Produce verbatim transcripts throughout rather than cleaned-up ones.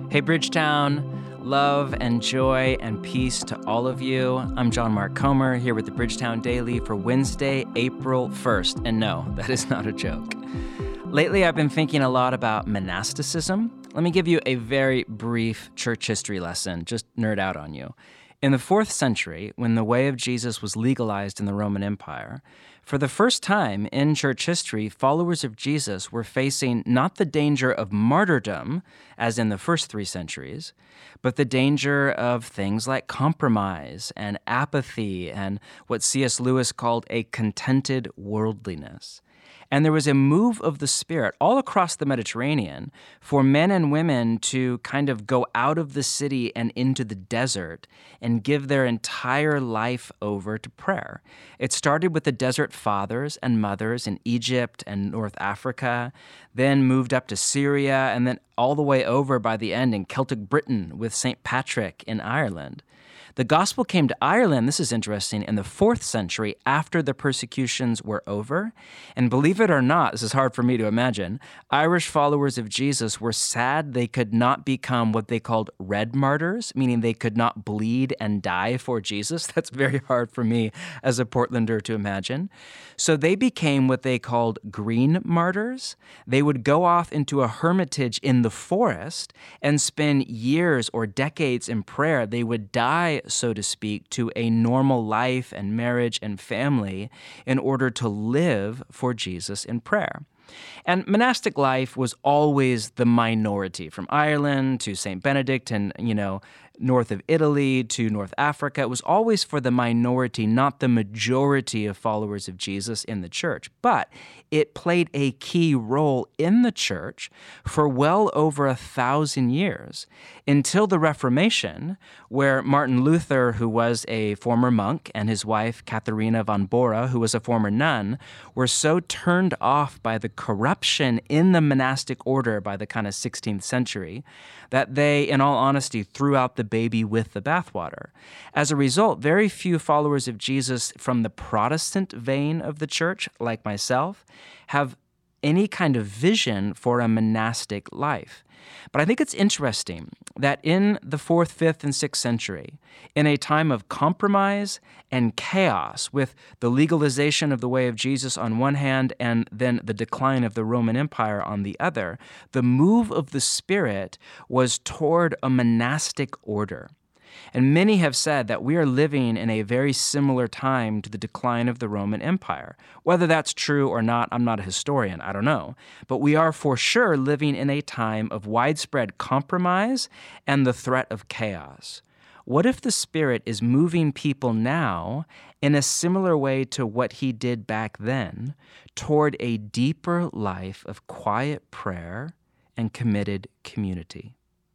Hey, Bridgetown, love and joy and peace to all of you. I'm John Mark Comer here with the Bridgetown Daily for Wednesday, April first. And no, that is not a joke. Lately, I've been thinking a lot about monasticism. Let me give you a very brief church history lesson, just nerd out on you. In the fourth century, when the way of Jesus was legalized in the Roman Empire, for the first time in church history, followers of Jesus were facing not the danger of martyrdom, as in the first three centuries, but the danger of things like compromise and apathy and what C S Lewis called a contented worldliness. And there was a move of the Spirit all across the Mediterranean for men and women to kind of go out of the city and into the desert and give their entire life over to prayer. It started with the desert fathers and mothers in Egypt and North Africa, then moved up to Syria, and then all the way over by the end in Celtic Britain with Saint Patrick in Ireland. The gospel came to Ireland, this is interesting, in the fourth century after the persecutions were over. And believe it or not, this is hard for me to imagine, Irish followers of Jesus were sad they could not become what they called red martyrs, meaning they could not bleed and die for Jesus. That's very hard for me as a Portlander to imagine. So they became what they called green martyrs. They would go off into a hermitage in the forest and spend years or decades in prayer. They would die, so to speak, to a normal life and marriage and family in order to live for Jesus in prayer. And monastic life was always the minority, from Ireland to Saint Benedict and, you know, north of Italy to North Africa. It was always for the minority, not the majority of followers of Jesus in the church. But it played a key role in the church for well over a thousand years, until the Reformation, where Martin Luther, who was a former monk, and his wife, Katharina von Bora, who was a former nun, were so turned off by the corruption in the monastic order by the kind of sixteenth century that they, in all honesty, threw out the baby with the bathwater. As a result, very few followers of Jesus from the Protestant vein of the church, like myself, have any kind of vision for a monastic life. But I think it's interesting that in the fourth, fifth, and sixth century, in a time of compromise and chaos, with the legalization of the way of Jesus on one hand and then the decline of the Roman Empire on the other, the move of the Spirit was toward a monastic order. And many have said that we are living in a very similar time to the decline of the Roman Empire. Whether that's true or not, I'm not a historian, I don't know. But we are for sure living in a time of widespread compromise and the threat of chaos. What if the Spirit is moving people now in a similar way to what he did back then, toward a deeper life of quiet prayer and committed community?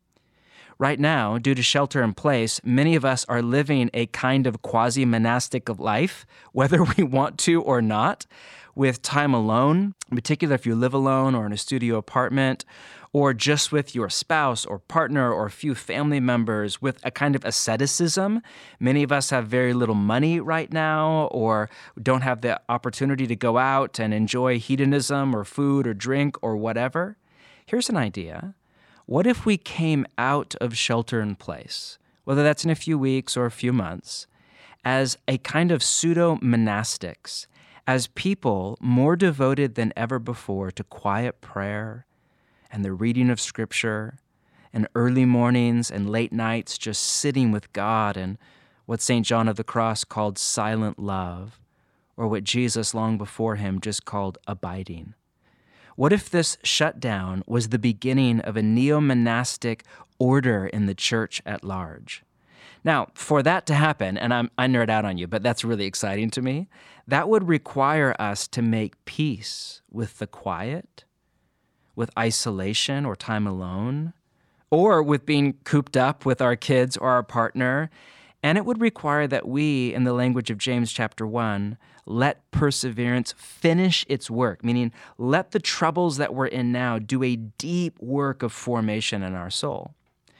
Right now, due to shelter in place, many of us are living a kind of quasi-monastic life, whether we want to or not, with time alone, in particular if you live alone or in a studio apartment, or just with your spouse or partner or a few family members, with a kind of asceticism. Many of us have very little money right now, or don't have the opportunity to go out and enjoy hedonism or food or drink or whatever. Here's an idea. What if we came out of shelter in place, whether that's in a few weeks or a few months, as a kind of pseudo-monastics, as people more devoted than ever before to quiet prayer and the reading of Scripture and early mornings and late nights just sitting with God and what Saint John of the Cross called silent love, or what Jesus long before him just called abiding? What if this shutdown was the beginning of a neo-monastic order in the church at large? Now, for that to happen, and I'm, I nerd out on you, but that's really exciting to me, that would require us to make peace with the quiet, with isolation or time alone, or with being cooped up with our kids or our partner. And it would require that we, in the language of James chapter one, let perseverance finish its work, meaning let the troubles that we're in now do a deep work of formation in our soul.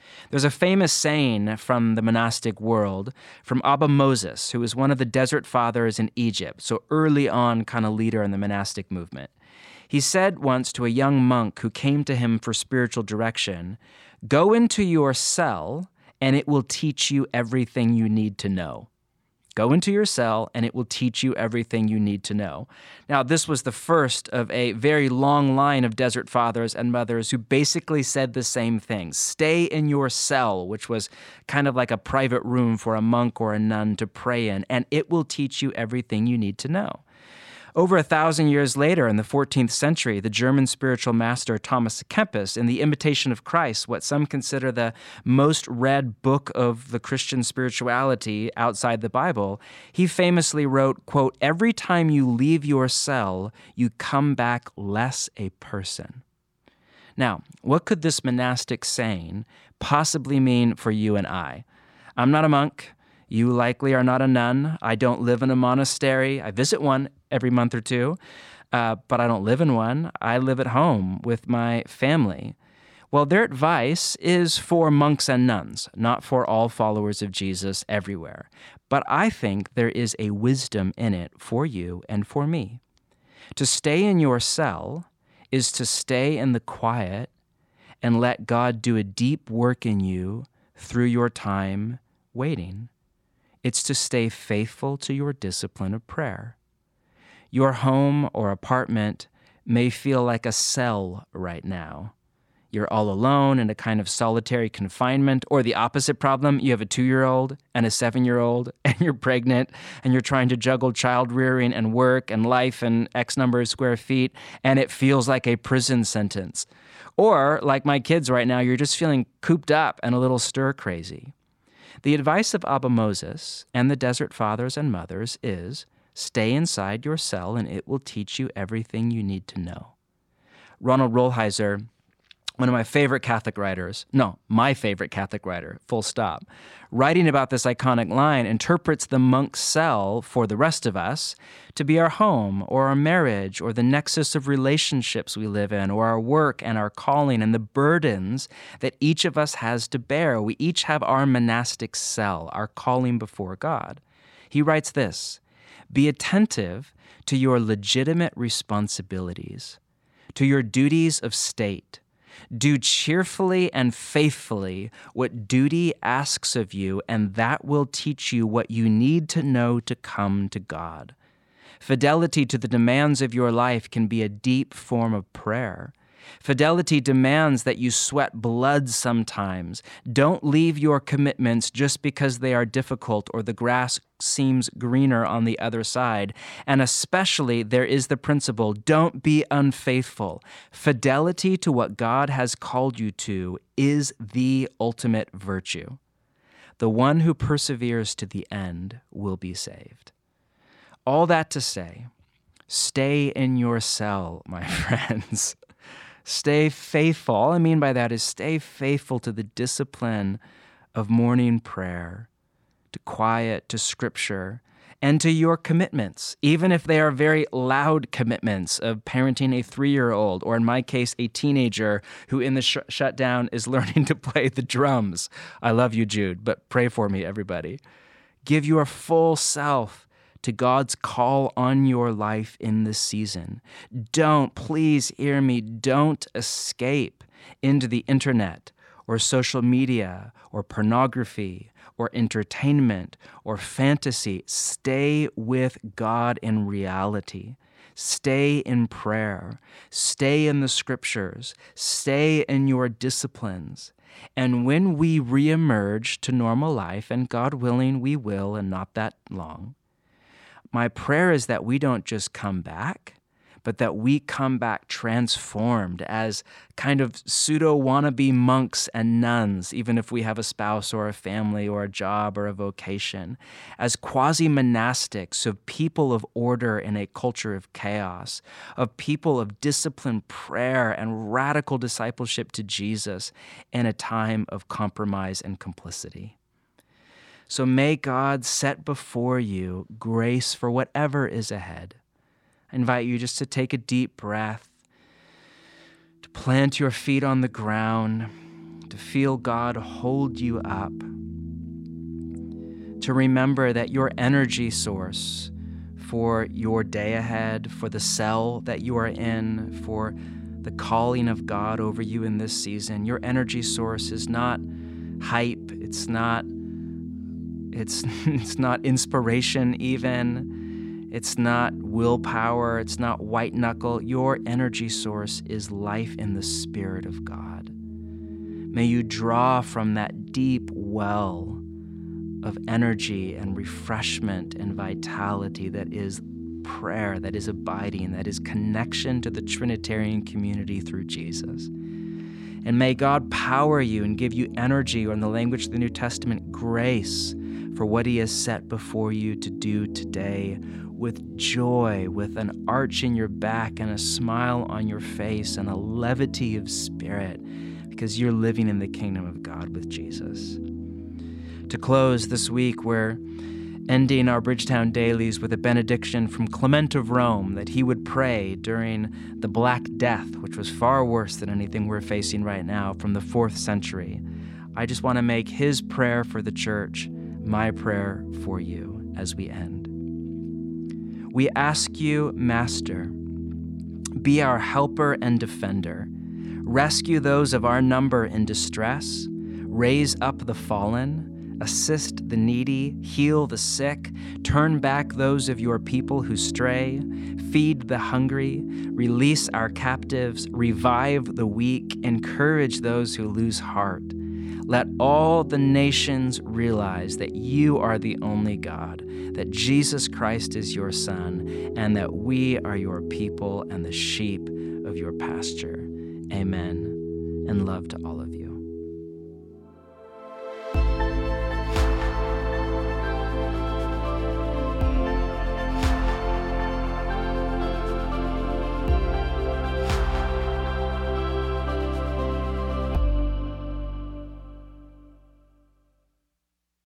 There's a famous saying from the monastic world from Abba Moses, who was one of the desert fathers in Egypt, so early on kind of leader in the monastic movement. He said once to a young monk who came to him for spiritual direction, "Go into your cell and it will teach you everything you need to know." Go into your cell, and it will teach you everything you need to know. Now, this was the first of a very long line of desert fathers and mothers who basically said the same thing. Stay in your cell, which was kind of like a private room for a monk or a nun to pray in, and it will teach you everything you need to know. Over a thousand years later, in the fourteenth century, the German spiritual master Thomas à Kempis, in The Imitation of Christ, what some consider the most read book of the Christian spirituality outside the Bible, he famously wrote, quote, "Every time you leave your cell, you come back less a person." Now, what could this monastic saying possibly mean for you and I? I'm not a monk. You likely are not a nun. I don't live in a monastery. I visit one every month or two, uh, but I don't live in one. I live at home with my family. Well, their advice is for monks and nuns, not for all followers of Jesus everywhere. But I think there is a wisdom in it for you and for me. To stay in your cell is to stay in the quiet and let God do a deep work in you through your time waiting. It's to stay faithful to your discipline of prayer. Your home or apartment may feel like a cell right now. You're all alone in a kind of solitary confinement, or the opposite problem, you have a two-year-old and a seven-year-old, and you're pregnant, and you're trying to juggle child rearing and work and life and X number of square feet, and it feels like a prison sentence. Or, like my kids right now, you're just feeling cooped up and a little stir-crazy. The advice of Abba Moses and the Desert Fathers and Mothers is, stay inside your cell and it will teach you everything you need to know. Ronald Rolheiser, one of my favorite Catholic writers, no, my favorite Catholic writer, full stop, writing about this iconic line, interprets the monk's cell for the rest of us to be our home or our marriage or the nexus of relationships we live in or our work and our calling and the burdens that each of us has to bear. We each have our monastic cell, our calling before God. He writes this, "Be attentive to your legitimate responsibilities, to your duties of state. Do cheerfully and faithfully what duty asks of you, and that will teach you what you need to know to come to God. Fidelity to the demands of your life can be a deep form of prayer. Fidelity demands that you sweat blood sometimes. Don't leave your commitments just because they are difficult or the grass seems greener on the other side. And especially, there is the principle, don't be unfaithful. Fidelity to what God has called you to is the ultimate virtue. The one who perseveres to the end will be saved." All that to say, stay in your cell, my friends. Stay faithful. All I mean by that is stay faithful to the discipline of morning prayer, to quiet, to scripture, and to your commitments, even if they are very loud commitments of parenting a three-year-old, or in my case, a teenager who in the sh- shutdown is learning to play the drums. I love you, Jude, but pray for me, everybody. Give your full self to God's call on your life in this season. Don't, please hear me, don't escape into the internet or social media or pornography or entertainment or fantasy. Stay with God in reality. Stay in prayer. Stay in the scriptures. Stay in your disciplines. And when we reemerge to normal life, and God willing, we will, and not that long, my prayer is that we don't just come back, but that we come back transformed as kind of pseudo-wannabe monks and nuns, even if we have a spouse or a family or a job or a vocation, as quasi-monastics, of people of order in a culture of chaos, of people of disciplined prayer and radical discipleship to Jesus in a time of compromise and complicity. So may God set before you grace for whatever is ahead. I invite you just to take a deep breath, to plant your feet on the ground, to to feel God hold you up, to remember that your energy source for your day ahead, for the cell that you are in, for the calling of God over you in this season, your energy source is not hype, it's not it's it's not inspiration even, it's not willpower, it's not white knuckle. Your energy source is life in the Spirit of God. May you draw from that deep well of energy and refreshment and vitality that is prayer, that is abiding, that is connection to the Trinitarian community through Jesus. And may God power you and give you energy, or in the language of the New Testament, grace for what he has set before you to do today, with joy, with an arch in your back and a smile on your face and a levity of spirit, because you're living in the kingdom of God with Jesus. To close this week, we're ending our Bridgetown Dailies with a benediction from Clement of Rome that he would pray during the Black Death, which was far worse than anything we're facing right now, from the fourth century. I just want to make his prayer for the church my prayer for you as we end. We ask you, Master, be our helper and defender. Rescue those of our number in distress. Raise up the fallen. Assist the needy, heal the sick, turn back those of your people who stray, feed the hungry, release our captives, revive the weak, encourage those who lose heart. Let all the nations realize that you are the only God, that Jesus Christ is your Son, and that we are your people and the sheep of your pasture. Amen, and love to all of you.